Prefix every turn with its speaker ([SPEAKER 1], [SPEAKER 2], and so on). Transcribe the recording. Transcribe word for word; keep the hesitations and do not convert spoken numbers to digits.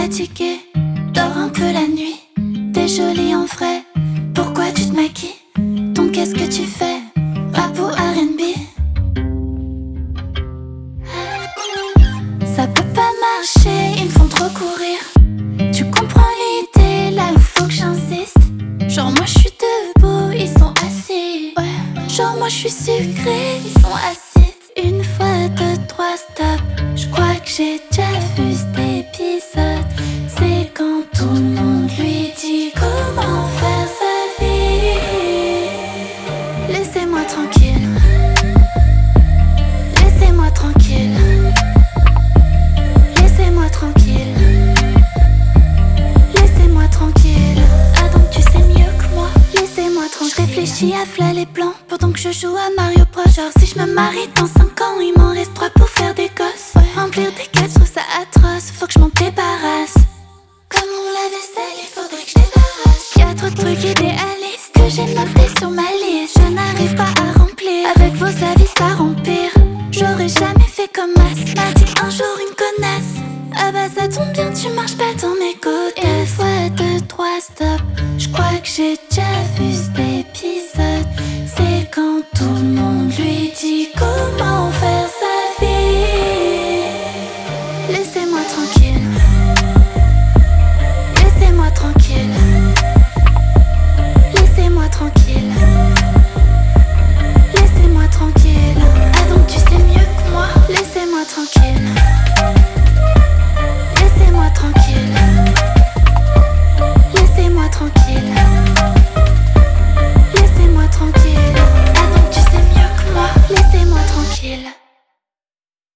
[SPEAKER 1] fatiguée, dors un peu la nuit. T'es jolie en vrai, pourquoi tu te maquilles? Donc qu'est-ce que tu fais? Rap ou R and B? Ça peut pas marcher, ils me font trop courir. Tu comprends l'idée, là où faut que j'insiste. Genre moi je suis debout, ils sont assis. Ouais. Genre moi je suis sucré, ils sont acides. Une fois, deux, trois, stop. Je crois que j'ai déjà vu cet épisode. C'est quand tout le monde lui dit comment faire sa vie. Laissez-moi tranquille. Laissez-moi tranquille. Laissez-moi tranquille. Laissez-moi tranquille. Ah donc tu sais mieux que moi. Laissez-moi tranquille. Je réfléchis à fla les plans pendant que je joue à Mario Bros. Genre si je me marie dans cinq ans, il m'en reste trois pour faire des gosses. Ouais. Remplir des caisses, je trouve ça atroce. Faut que je m'en débarrasse. Comme on la vaisselle, il faudrait que je débarrasse. Y'a trop de trucs idéalistes que j'ai notés sur ma liste. Je n'arrive pas à remplir. Avec vos avis ça remplir. J'aurais jamais fait comme Mas m'a dit un jour une connasse. Ah bah ça tombe bien, tu marches pas dans mes côtes. Une fois, deux, trois, stop. Je crois que j'ai déjà vu cet épisode. C'est quand tout le monde lui dit comment faire sa vie. Laissez-moi tranquille. Laissez-moi tranquille. Laissez-moi tranquille. Laissez-moi tranquille. Ah donc tu sais mieux que moi. Laissez-moi tranquille.